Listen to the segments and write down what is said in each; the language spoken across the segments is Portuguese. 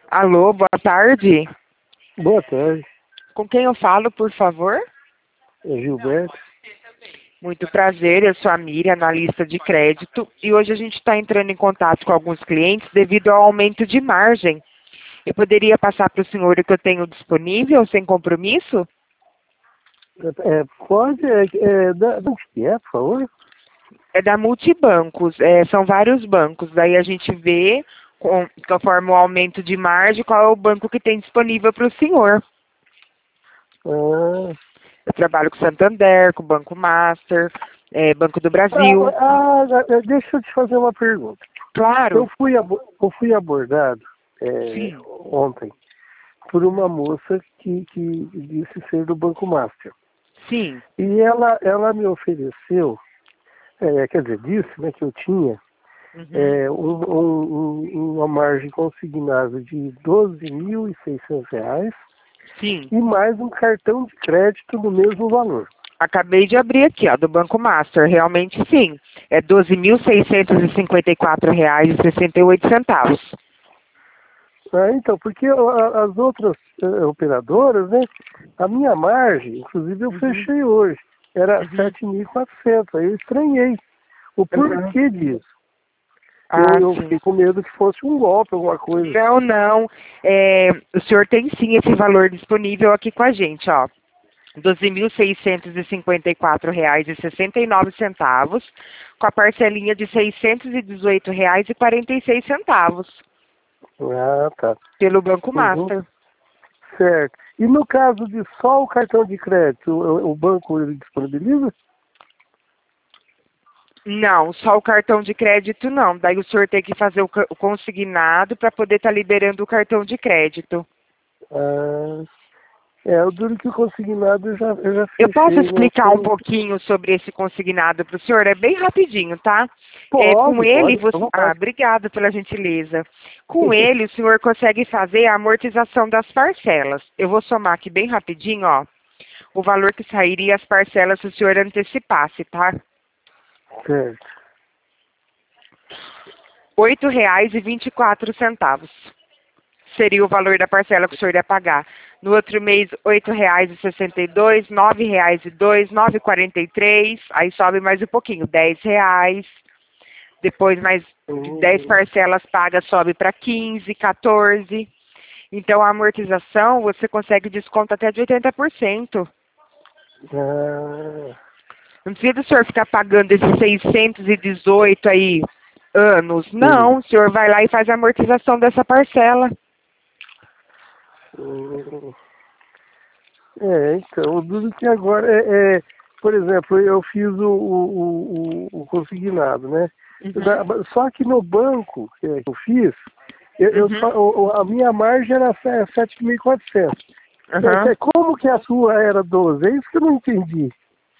Alô, boa tarde. Boa tarde, Com quem eu falo, por favor? é Gilberto. Muito prazer, eu sou a Miriam, analista de crédito, e hoje a gente está entrando em contato com alguns clientes devido ao aumento de margem. Eu poderia passar para o senhor o que eu tenho disponível, sem compromisso? Pode, da onde que é, por favor? É da Multibancos, são vários bancos, daí a gente vê, conforme o aumento de margem, qual é o banco que tem disponível para o senhor. Ah, Eu trabalho com Santander, com o Banco Master, Banco do Brasil. deixa eu te fazer uma pergunta. Claro, Eu fui abordado sim, ontem por uma moça que disse ser do Banco Master. sim. E ela me ofereceu, quer dizer, disse, né, que eu tinha Uhum. uma margem consignável de R$ 12.600 Sim, e mais um cartão de crédito do mesmo valor. acabei de abrir aqui, ó, do Banco Master, realmente sim. É R$ 12.654,68. Então, porque as outras operadoras, né, a minha margem, inclusive eu Uhum, fechei hoje, era uhum, 7.400. Aí eu estranhei o uhum. porquê disso. Ah, Eu sim. fiquei com medo que fosse um golpe, alguma coisa. Não, não. O senhor tem sim esse valor disponível aqui com a gente, ó. R$ 12.654,69, com a parcelinha de R$ 618,46 Ah, tá. pelo Banco Uhum, Master. certo. E no caso de só o cartão de crédito, o banco ele disponibiliza? Não, só o cartão de crédito não. Daí o senhor tem que fazer o consignado para poder estar liberando o cartão de crédito. Ah, o duro que o consignado eu já Eu posso fechei, não explicar um tem. pouquinho sobre esse consignado para o senhor? É bem rapidinho, tá? Com Pode, ele, pode, fica você... à Ah, vontade. obrigada pela gentileza. Com ele, o senhor consegue fazer a amortização das parcelas. Eu vou somar aqui bem rapidinho, ó. O valor que sairia as parcelas se o senhor antecipasse, tá? Certo. R$ 8,24 seria o valor da parcela que o senhor ia pagar. No outro mês, R$ 8,62, R$ 9,02, R$ 9,43, aí sobe mais um pouquinho, R$ 10. Depois mais 10 Hum, parcelas pagas sobe para 15, 14. Então a amortização você consegue desconto até de 80%. ah, Não precisa o senhor ficar pagando esses 618 aí anos. sim. Não, o senhor vai lá e faz a amortização dessa parcela. Hum, então, o duro que agora por exemplo, eu fiz o consignado, né? Uhum, Só que no banco que eu fiz, eu só, uhum, a minha margem era 7.400. uhum. Como que a sua era 12? É isso que eu não entendi.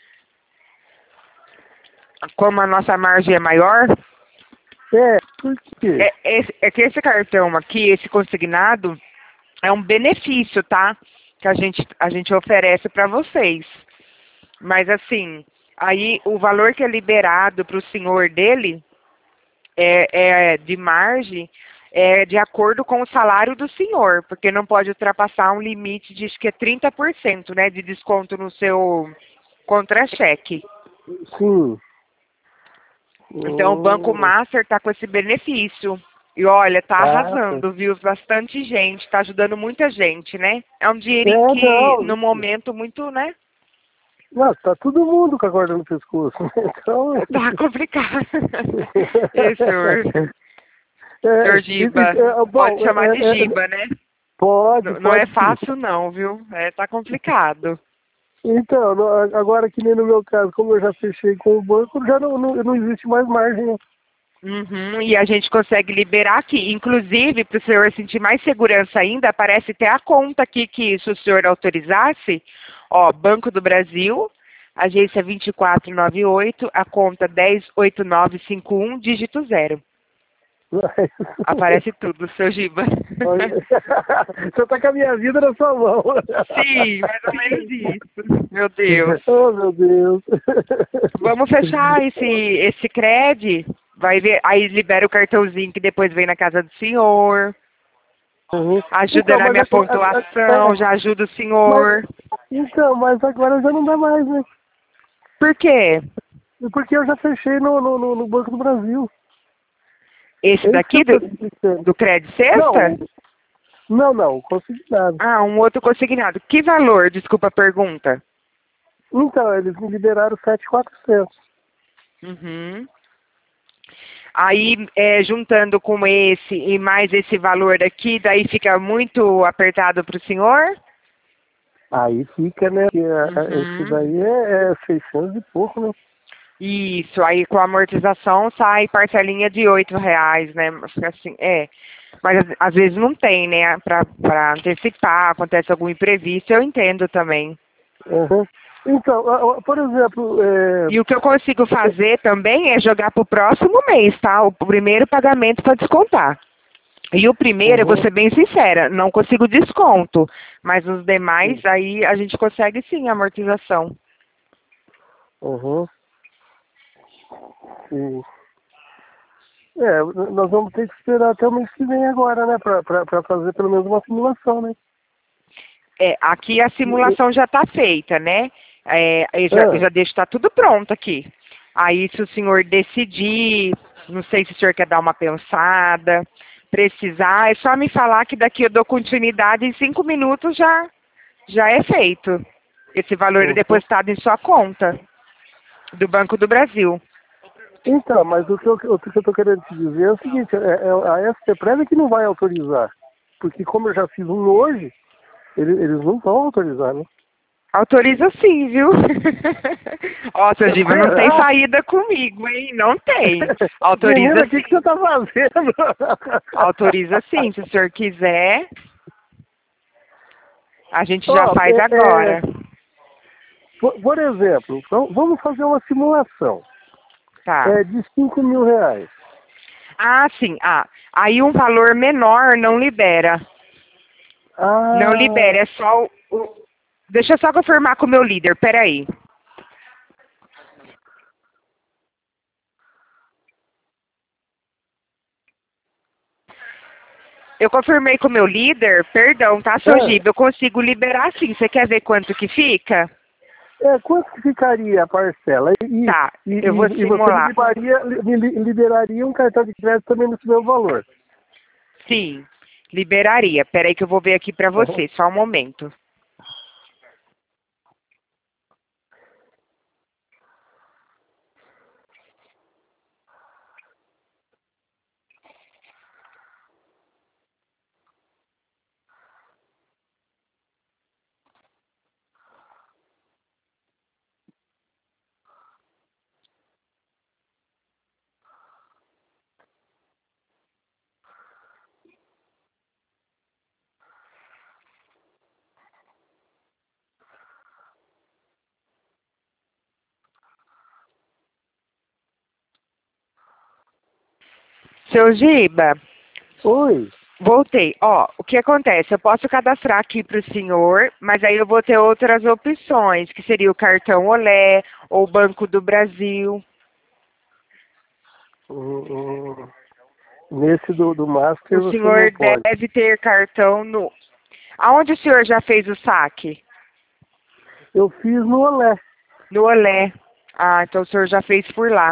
Como a nossa margem é maior, Por quê? é que esse cartão aqui, esse consignado, é um benefício, tá? Que a gente oferece para vocês. Mas assim, aí o valor que é liberado para o senhor dele de margem é de acordo com o salário do senhor, porque não pode ultrapassar um limite de acho que é 30%, né, de desconto no seu contra-cheque. Sim. Então o Banco Hum, Master está com esse benefício. E olha, tá tá. arrasando, viu? Bastante gente, tá ajudando muita gente, né? É um dinheirinho que, Não. no momento, muito, né? Não, tá todo mundo com a corda no pescoço. Então. Tá complicado. Ei, senhor. Senhor Giba. Pode Bom, chamar de Giba, né? pode, Não é pode sim. fácil não, viu? Tá complicado. Então, agora que nem no meu caso, como eu já fechei com o banco, já não existe mais margem, né? Uhum, e a gente consegue liberar aqui. Inclusive, para o senhor sentir mais segurança ainda, aparece até a conta aqui que, se o senhor autorizasse, ó, Banco do Brasil, agência 2498, a conta 108951, dígito 0. Aparece tudo, seu Giba. Você tá com a minha vida na sua mão. Sim, mais ou menos isso. Meu Deus. Oh, meu Deus. Vamos fechar esse crédito. Vai ver, aí libera o cartãozinho que depois vem na casa do senhor. Uhum. Ajuda Então, na mas minha pontuação, já ajuda o senhor. mas agora já não dá mais, né? Por quê? Porque eu já fechei no Banco do Brasil. Esse É isso que daqui eu tô te dizendo. do Crédito Sexta? Não, consignado. Ah, um outro consignado. Que valor? Desculpa a pergunta. Então, eles me liberaram 7.400. Uhum. Aí, juntando com esse e mais esse valor aqui, daí fica muito apertado para o senhor? Aí fica, né? Porque esse Uhum. daí é 600 e pouco, né? Isso, aí com a amortização sai parcelinha de R$ 8, né? Fica assim, mas às vezes não tem, né? Para antecipar, acontece algum imprevisto, eu entendo também. Uhum. Então, por exemplo, E o que eu consigo fazer também é jogar para o próximo mês, tá? O primeiro pagamento para descontar. E o primeiro, eu vou uhum, ser bem sincera, não consigo desconto. Mas os demais, sim, aí a gente consegue sim a amortização. uhum, sim. Nós vamos ter que esperar até o mês que vem agora, né? Pra fazer pelo menos uma simulação, né? Aqui a simulação já está feita, né? Eu já deixo, está tudo pronto aqui. Aí, se o senhor decidir, não sei se o senhor quer dar uma pensada, precisar, é só me falar que daqui eu dou continuidade em 5 minutos já é feito. Esse valor é Uhum. depositado em sua conta do Banco do Brasil. Então, mas o que eu tô querendo te dizer é o seguinte, a STPREV que não vai autorizar. Porque como eu já fiz um hoje, eles não vão autorizar, né? Autoriza sim, viu? Ó, seu Giba, não tem Será? saída comigo, hein? Não tem. Autoriza Menina, o que sim. você tá fazendo? Autoriza sim, se o senhor quiser. A gente já Ó, faz agora. por exemplo, vamos fazer uma simulação Tá. de R$ 5.000. Ah, sim. Aí um valor menor não libera. Não libera, Ah, é só Deixa eu só confirmar com o meu líder, peraí. Eu confirmei com o meu líder, perdão, tá, seu ah, Giba? Eu consigo liberar sim. Você quer ver quanto que fica? quanto que ficaria a parcela? Tá, eu vou E você simular. me liberaria um cartão de crédito também nesse meu valor. Sim, liberaria. Peraí que eu vou ver aqui pra Uhum. você, só um momento. Seu Giba, Oi. voltei. Ó, o que acontece? Eu posso cadastrar aqui para o senhor, mas aí eu vou ter outras opções, que seria o cartão Olé ou o Banco do Brasil. Hum, hum. Nesse do Master O você não senhor pode. deve ter cartão no... Aonde o senhor já fez o saque? Eu fiz no Olé. No Olé. Ah, então o senhor já fez por lá.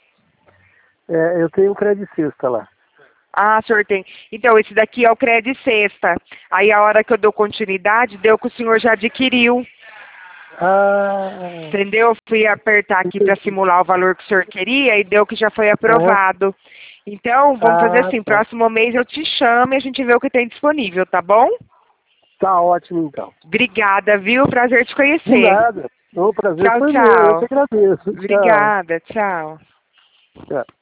Eu tenho um crédito sexta lá. Ah, senhor tem. Então, esse daqui é o Crédito Sexta. Aí, a hora que eu dou continuidade, deu que o senhor já adquiriu. Ah, Entendeu? Fui apertar aqui para entendi. simular o valor que o senhor queria e deu que já foi Aham. aprovado. Então, vamos fazer Ah, assim, tá. próximo mês eu te chamo e a gente vê o que tem disponível, tá bom? Tá ótimo então. Obrigada, viu? Prazer te De conhecer. nada. O prazer Tchau, foi meu. Eu que tchau. agradeço. Tchau. Obrigada, tchau. Tchau.